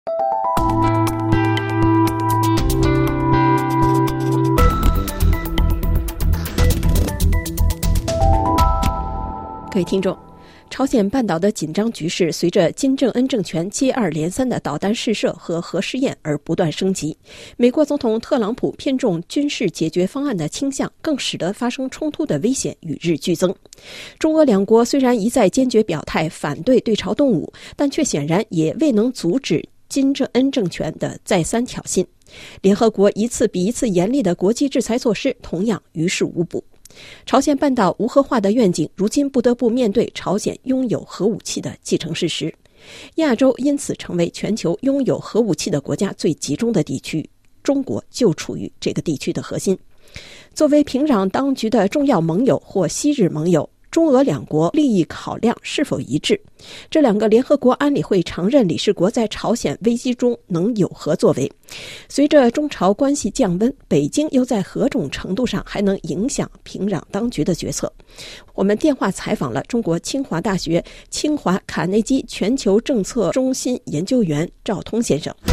各位听众，朝鲜半岛的紧张局势随着金正恩政权接二连三的导弹试射和核试验而不断升级。美国总统特朗普偏重军事解决方案的倾向，更使得发生冲突的危险与日俱增。中俄两国虽然一再坚决表态反对对朝动武，但却显然也未能阻止金正恩政权的再三挑衅。联合国一次比一次严厉的国际制裁措施同样于事无补。朝鲜半岛无核化的愿景，如今不得不面对朝鲜拥有核武器的既成事实。亚洲因此成为全球拥有核武器的国家最集中的地区，中国就处于这个地区的核心。作为平壤当局的重要盟友或昔日盟友，中俄两国利益考量是否一致？这两个联合国安理会常任理事国在朝鲜危机中能有何作为？随着中朝关系降温，北京又在何种程度上还能影响平壤当局的决策？我们电话采访了中国清华大学清华卡内基全球政策中心研究员赵通先生。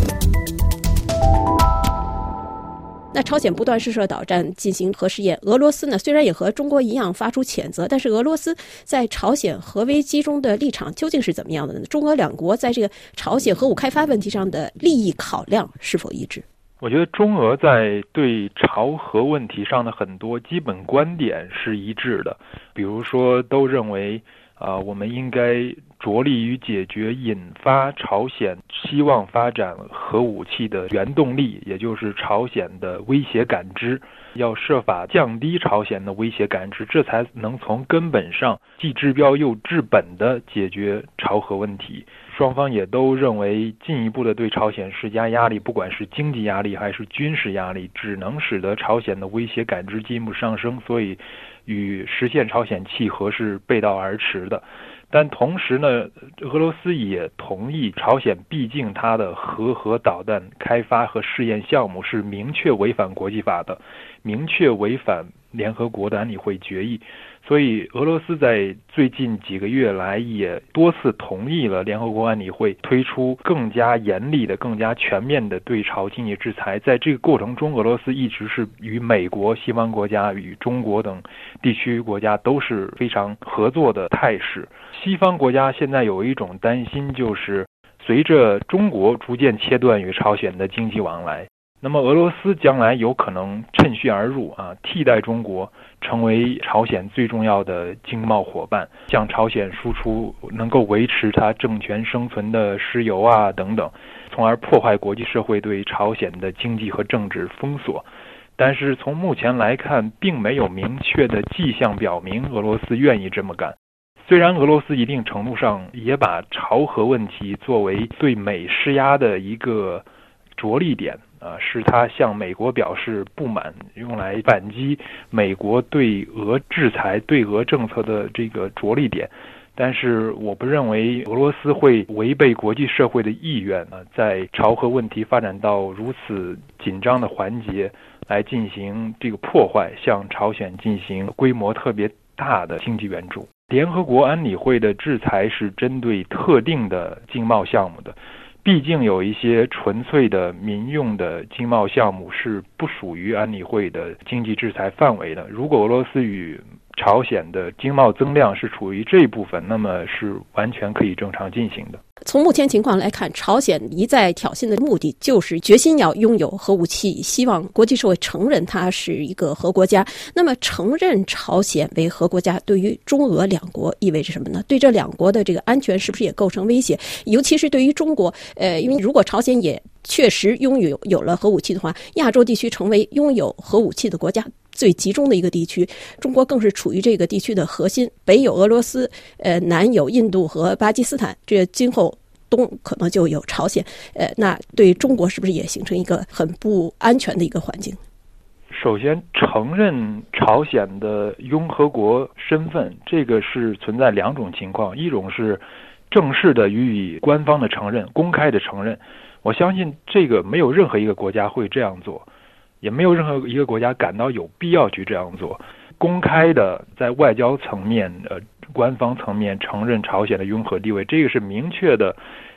那朝鲜不断试射导弹进行核试验，俄罗斯呢虽然也和中国一样发出谴责，但是俄罗斯在朝鲜核危机中的立场究竟是怎么样的呢？中俄两国在这个朝鲜核武开发问题上的利益考量是否一致？ 我觉得中俄在对朝核问题上的很多基本观点是一致的，比如说都认为我们应该着力于解决引发朝鲜希望发展核武器的原动力，也就是朝鲜的威胁感知，要设法降低朝鲜的威胁感知，这才能从根本上既治标又治本地解决朝核问题。双方也都认为进一步的对朝鲜施加压力，不管是经济压力还是军事压力，只能使得朝鲜的威胁感知进一步上升，所以与实现朝鲜契合是背道而驰的。但同时呢，俄罗斯也同意朝鲜毕竟它的核导弹开发和试验项目是明确违反国际法的，明确违反联合国的安理会决议，所以俄罗斯在最近几个月来也多次同意了联合国安理会推出更加严厉的、更加全面的对朝经济制裁。在这个过程中，俄罗斯一直是与美国、西方国家与中国等地区国家都是非常合作的态势。西方国家现在有一种担心，就是随着中国逐渐切断与朝鲜的经济往来，那么俄罗斯将来有可能趁虚而入替代中国成为朝鲜最重要的经贸伙伴，向朝鲜输出能够维持它政权生存的石油等等，从而破坏国际社会对朝鲜的经济和政治封锁。但是从目前来看，并没有明确的迹象表明俄罗斯愿意这么干。虽然俄罗斯一定程度上也把朝核问题作为对美施压的一个着力点是他向美国表示不满，用来反击美国对俄制裁、对俄政策的这个着力点。但是我不认为俄罗斯会违背国际社会的意愿在朝核问题发展到如此紧张的环节来进行这个破坏，向朝鲜进行规模特别大的经济援助。联合国安理会的制裁是针对特定的经贸项目的，毕竟有一些纯粹的民用的经贸项目是不属于安理会的经济制裁范围的。如果俄罗斯与朝鲜的经贸增量是处于这一部分，那么是完全可以正常进行的。 从目前情况来看，朝鲜一再挑衅的目的就是决心要拥有核武器，希望国际社会承认它是一个核国家。那么承认朝鲜为核国家对于中俄两国意味着什么呢？对这两国的这个安全是不是也构成威胁？尤其是对于中国，因为如果朝鲜也确实有了核武器的话，亚洲地区成为拥有核武器的国家最集中的一个地区，中国更是处于这个地区的核心，北有俄罗斯，南有印度和巴基斯坦，这今后东可能就有朝鲜，那对中国是不是也形成一个很不安全的一个环境？ 首先，承认朝鲜的拥核国身份，这个是存在两种情况，一种是正式的予以官方的承认、公开的承认。我相信这个没有任何一个国家会这样做，也没有任何一个国家感到有必要去这样做。公开的在外交层面、官方层面承认朝鲜的拥核地位，这个是明确的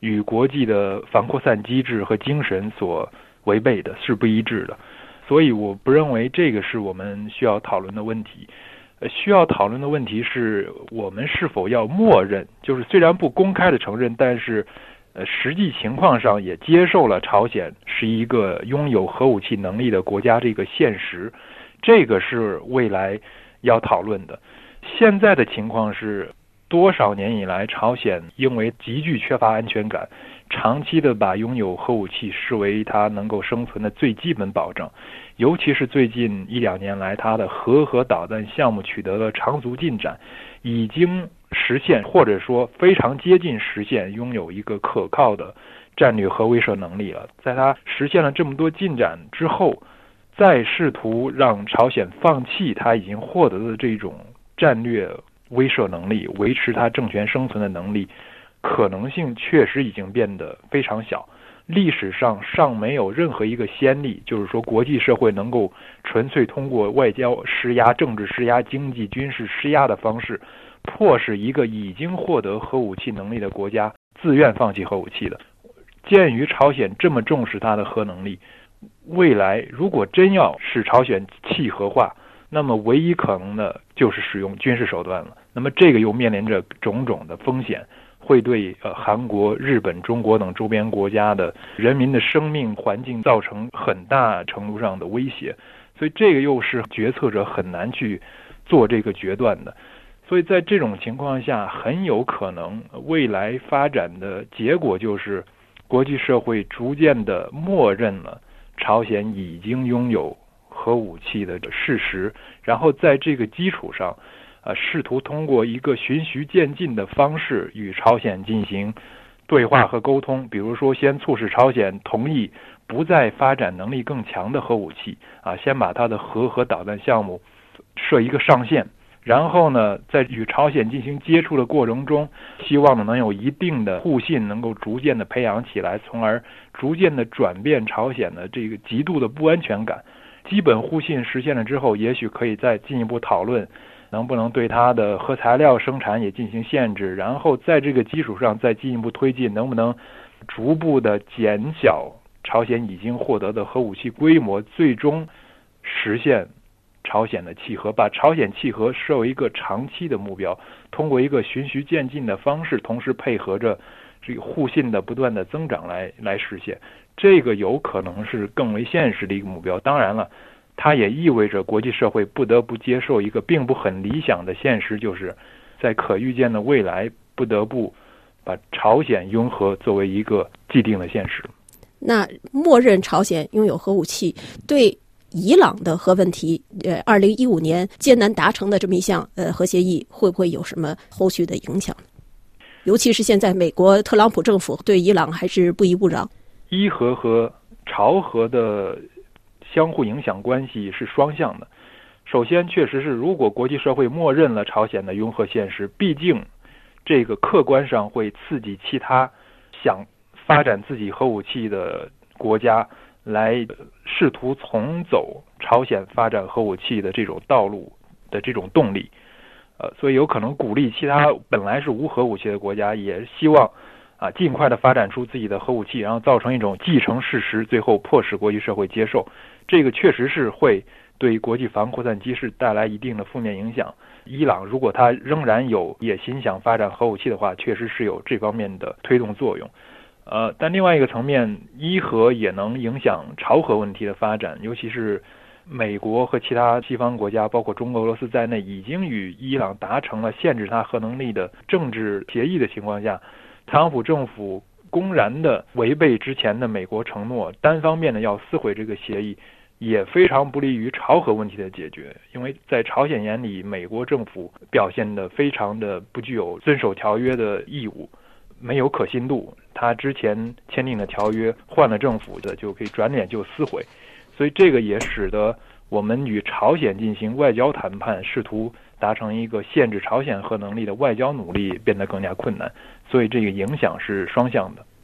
与国际的反扩散机制和精神所违背的，是不一致的。所以我不认为这个是我们需要讨论的问题。需要讨论的问题是我们是否要默认，就是虽然不公开的承认，但是实际情况上也接受了朝鲜是一个拥有核武器能力的国家这个现实，这个是未来要讨论的。现在的情况是多少年以来，朝鲜因为极具缺乏安全感，长期的把拥有核武器视为它能够生存的最基本保证，尤其是最近1-2年来，它的核导弹项目取得了长足进展，已经实现或者说非常接近实现拥有一个可靠的战略核威慑能力了。在它实现了这么多进展之后，再试图让朝鲜放弃它已经获得的这种战略威慑能力，维持它政权生存的能力，可能性确实已经变得非常小。历史上尚没有任何一个先例，就是说国际社会能够纯粹通过外交施压、政治施压、经济军事施压的方式，迫使一个已经获得核武器能力的国家自愿放弃核武器的。鉴于朝鲜这么重视它的核能力，未来如果真要使朝鲜弃核化，那么唯一可能的就是使用军事手段了。那么这个又面临着种种的风险，会对韩国、日本、中国等周边国家的人民的生命环境造成很大程度上的威胁。所以这个又是决策者很难去做这个决断的。所以在这种情况下，很有可能未来发展的结果就是国际社会逐渐的默认了朝鲜已经拥有核武器的事实，然后在这个基础上试图通过一个循序渐进的方式与朝鲜进行对话和沟通，比如说先促使朝鲜同意不再发展能力更强的核武器先把它的核和导弹项目设一个上限，然后呢，在与朝鲜进行接触的过程中，希望能有一定的互信，能够逐渐的培养起来，从而逐渐的转变朝鲜的这个极度的不安全感。基本互信实现了之后，也许可以再进一步讨论能不能对它的核材料生产也进行限制，然后在这个基础上再进一步推进，能不能逐步的减小朝鲜已经获得的核武器规模，最终实现朝鲜的弃核，把朝鲜弃核设为一个长期的目标，通过一个循序渐进的方式，同时配合着这个互信的不断的增长来实现。这个有可能是更为现实的一个目标。当然了，它也意味着国际社会不得不接受一个并不很理想的现实，就是在可预见的未来不得不把朝鲜拥核作为一个既定的现实。 那默认朝鲜拥有核武器，对伊朗的核问题，2015年艰难达成的这么一项核协议，会不会有什么后续的影响？尤其是现在美国特朗普政府对伊朗还是不依不饶。 伊核和朝核的相互影响关系是双向的。首先，确实是如果国际社会默认了朝鲜的拥核现实，毕竟这个客观上会刺激其他想发展自己核武器的国家来试图重走朝鲜发展核武器的这种道路的这种动力。所以有可能鼓励其他本来是无核武器的国家，也希望尽快的发展出自己的核武器，然后造成一种既成事实，最后迫使国际社会接受。这个确实是会对国际反扩散机制带来一定的负面影响。伊朗如果它仍然有野心想发展核武器的话，确实是有这方面的推动作用。但另外一个层面，伊核也能影响朝核问题的发展，尤其是美国和其他西方国家，包括中国、俄罗斯在内，已经与伊朗达成了限制它核能力的政治协议的情况下，特朗普政府公然的违背之前的美国承诺，单方面的要撕毁这个协议，也非常不利于朝核问题的解决。因为在朝鲜眼里，美国政府表现得非常的不具有遵守条约的义务，没有可信度。他之前签订的条约换了政府的就可以转脸就撕毁，所以这个也使得我们与朝鲜进行外交谈判，试图达成一个限制朝鲜核能力的外交努力变得更加困难。所以这个影响是双向的。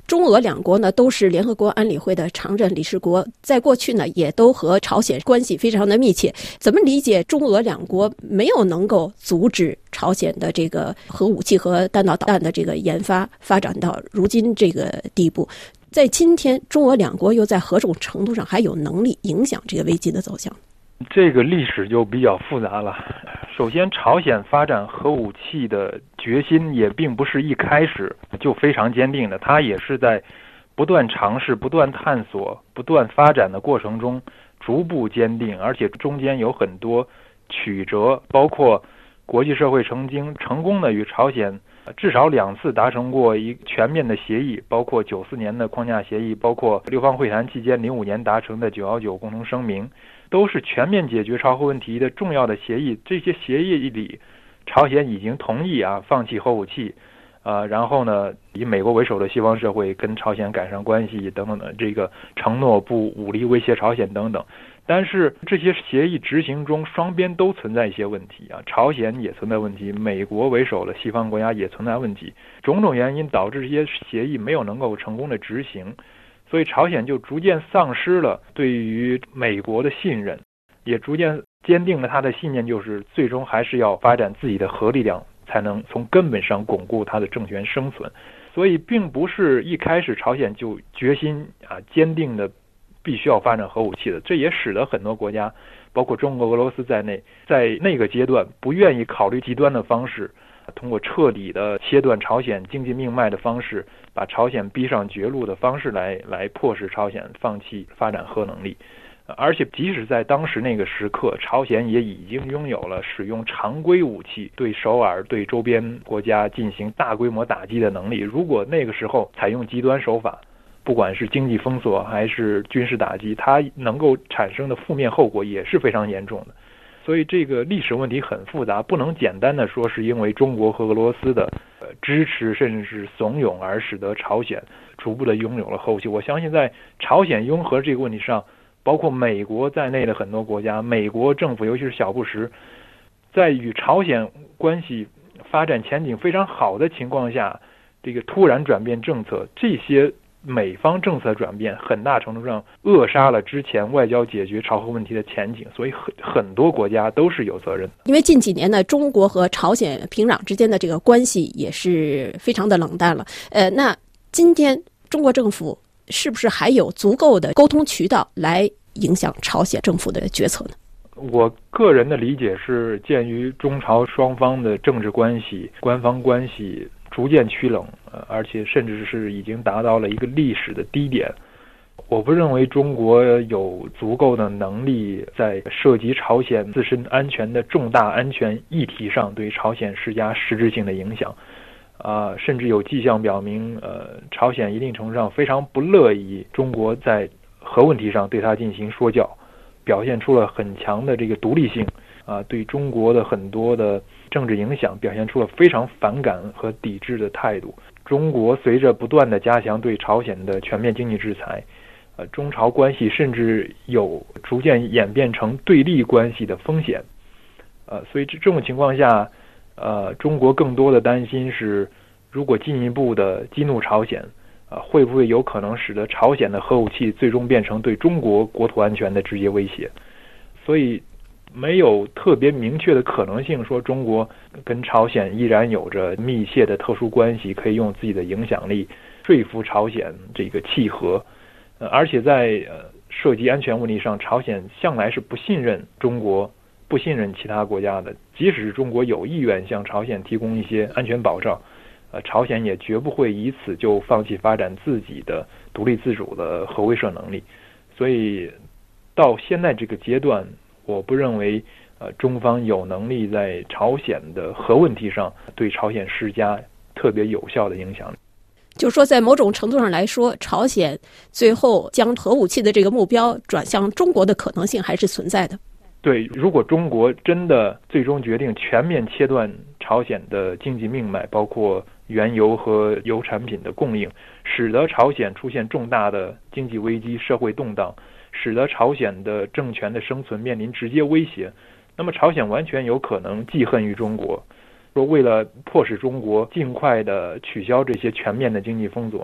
中俄两国呢都是联合国安理会的常任理事国，在过去呢也都和朝鲜关系非常的密切。怎么理解中俄两国没有能够阻止朝鲜的这个核武器和弹道导弹的这个研发展到如今这个地步？在今天，中俄两国又在何种程度上还有能力影响这个危机的走向？ 这个历史就比较复杂了。首先，朝鲜发展核武器的决心也并不是一开始就非常坚定的，它也是在不断尝试、不断探索、不断发展的过程中逐步坚定，而且中间有很多曲折，包括国际社会曾经成功的与朝鲜至少2次达成过一全面的协议，包括94年的框架协议，包括六方会谈期间05年达成的919共同声明，都是全面解决朝核问题的重要的协议。这些协议里，朝鲜已经同意放弃核武器，然后呢，以美国为首的西方社会跟朝鲜改善关系等等的这个承诺，不武力威胁朝鲜等等。但是这些协议执行中，双边都存在一些问题朝鲜也存在问题，美国为首的西方国家也存在问题，种种原因导致这些协议没有能够成功的执行，所以朝鲜就逐渐丧失了对于美国的信任，也逐渐坚定了他的信念，就是最终还是要发展自己的核力量，才能从根本上巩固他的政权生存。所以并不是一开始朝鲜就决心坚定的必须要发展核武器的，这也使得很多国家，包括中国、俄罗斯在内，在那个阶段不愿意考虑极端的方式，通过彻底的切断朝鲜经济命脉的方式，把朝鲜逼上绝路的方式来迫使朝鲜放弃发展核能力。而且即使在当时那个时刻，朝鲜也已经拥有了使用常规武器对首尔、对周边国家进行大规模打击的能力。如果那个时候采用极端手法，不管是经济封锁还是军事打击，它能够产生的负面后果也是非常严重的。所以这个历史问题很复杂，不能简单的说是因为中国和俄罗斯的支持甚至是怂恿而使得朝鲜逐步的拥有了核武器。我相信在朝鲜拥核这个问题上，包括美国在内的很多国家，美国政府尤其是小布什，在与朝鲜关系发展前景非常好的情况下，这个突然转变政策，这些美方政策转变很大程度上扼杀了之前外交解决朝核问题的前景，所以很多国家都是有责任的。 因为近几年呢，中国和朝鲜平壤之间的这个关系也是非常的冷淡了。那今天中国政府是不是还有足够的沟通渠道来影响朝鲜政府的决策呢？ 我个人的理解是，鉴于中朝双方的政治关系、官方关系逐渐趋冷，而且甚至是已经达到了一个历史的低点，我不认为中国有足够的能力在涉及朝鲜自身安全的重大安全议题上对朝鲜施加实质性的影响。甚至有迹象表明，朝鲜一定程度上非常不乐意中国在核问题上对它进行说教，表现出了很强的这个独立性，对中国的很多的政治影响表现出了非常反感和抵制的态度。中国随着不断的加强对朝鲜的全面经济制裁，中朝关系甚至有逐渐演变成对立关系的风险。所以这种情况下，中国更多的担心是，如果进一步的激怒朝鲜，会不会有可能使得朝鲜的核武器最终变成对中国国土安全的直接威胁？所以没有特别明确的可能性说中国跟朝鲜依然有着密切的特殊关系，可以用自己的影响力说服朝鲜这个契合。而且在涉及安全问题上，朝鲜向来是不信任中国，不信任其他国家的。即使是中国有意愿向朝鲜提供一些安全保障，朝鲜也绝不会以此就放弃发展自己的独立自主的核威慑能力。所以到现在这个阶段，我不认为中方有能力在朝鲜的核问题上对朝鲜施加特别有效的影响力。 就是说，在某种程度上来说，朝鲜最后将核武器的这个目标转向中国的可能性还是存在的。 对，如果中国真的最终决定全面切断朝鲜的经济命脉，包括原油和油产品的供应，使得朝鲜出现重大的经济危机、社会动荡，使得朝鲜的政权的生存面临直接威胁，那么朝鲜完全有可能记恨于中国，说为了迫使中国尽快的取消这些全面的经济封锁，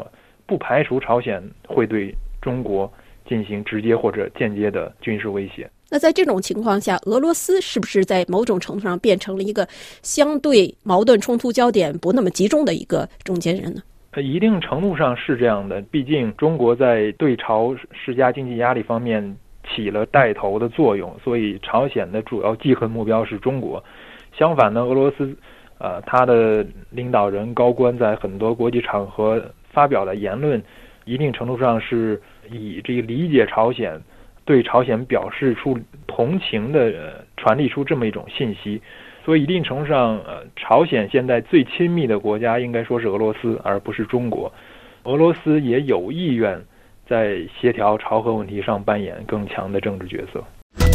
不排除朝鲜会对中国进行直接或者间接的军事威胁。 那在这种情况下，俄罗斯是不是在某种程度上变成了一个相对矛盾冲突焦点不那么集中的一个中间人呢？ 一定程度上是这样的，毕竟中国在对朝施加经济压力方面起了带头的作用，所以朝鲜的主要记恨目标是中国。相反呢，俄罗斯他的领导人高官在很多国际场合发表的言论，一定程度上是以这个理解朝鲜，对朝鲜表示出同情的传递出这么一种信息。所以一定程度上朝鲜现在最亲密的国家应该说是俄罗斯，而不是中国。俄罗斯也有意愿在协调朝核问题上扮演更强的政治角色。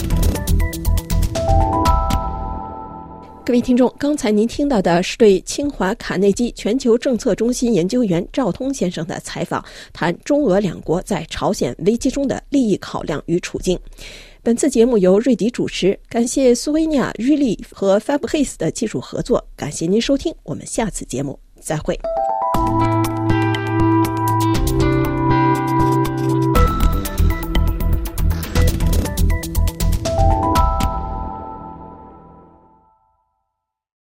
各位听众，刚才您听到的是对清华卡内基全球政策中心研究员赵通先生的采访，谈中俄两国在朝鲜危机中的利益考量与处境。本次节目由瑞迪主持，感谢苏维尼亚、瑞丽和 FabHays 的技术合作，感谢您收听，我们下次节目再会。